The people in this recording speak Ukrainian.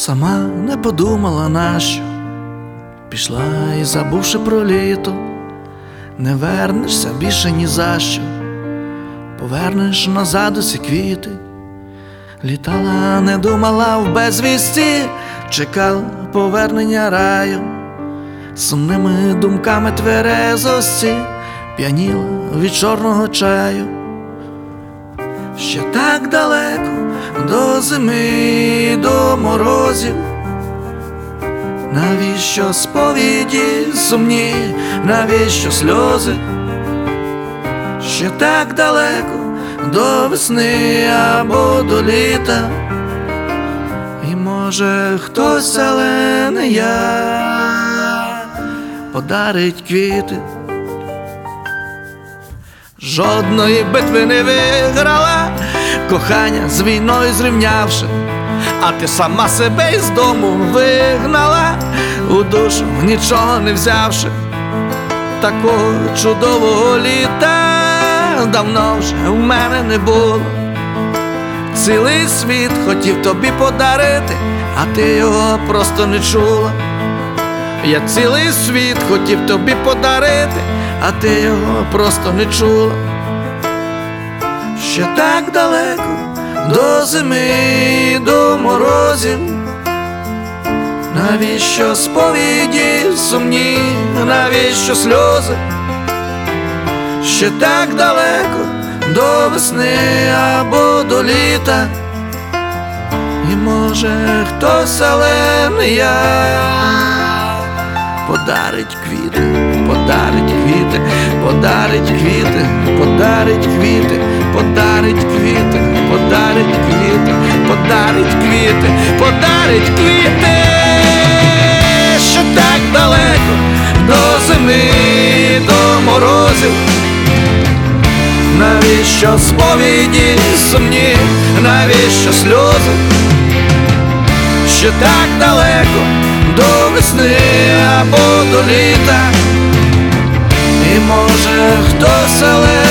Сама не подумала нащо, пішла і забувши про літо, не вернешся більше ні за що, повернеш назад усі квіти. Літала, не думала в безвісті, чекала повернення раю, сумними думками тверезості п'яніла від чорного чаю. Ще так далеко до зими, до морозів, навіщо сповіді сумні, навіщо сльози? Ще так далеко до весни або до літа, і може хтось, але не я, подарить квіти. Жодної битви не виграла, кохання з війною зрівнявши, а ти сама себе із дому вигнала, у душу нічого не взявши. Такого чудового літа давно вже в мене не було. Цілий світ хотів тобі подарити, а ти його просто не чула. Я цілий світ хотів тобі подарити, а ти його просто не чула. Ще так далеко до зими, до морозів, навіщо сповіді сумні, навіщо сльози? Ще так далеко до весни або до літа, і може хтось, але не я, подарить квіти, подарить квіти, подарить квіти, подарить квіти, подарить квіти, подарить квіти, подарить квіти, подарить квіти. Ще так далеко до зими, до морозів, навіщо сповіді сумні, навіщо сльози? Ще так далеко до весни або до літа, і може хтось, але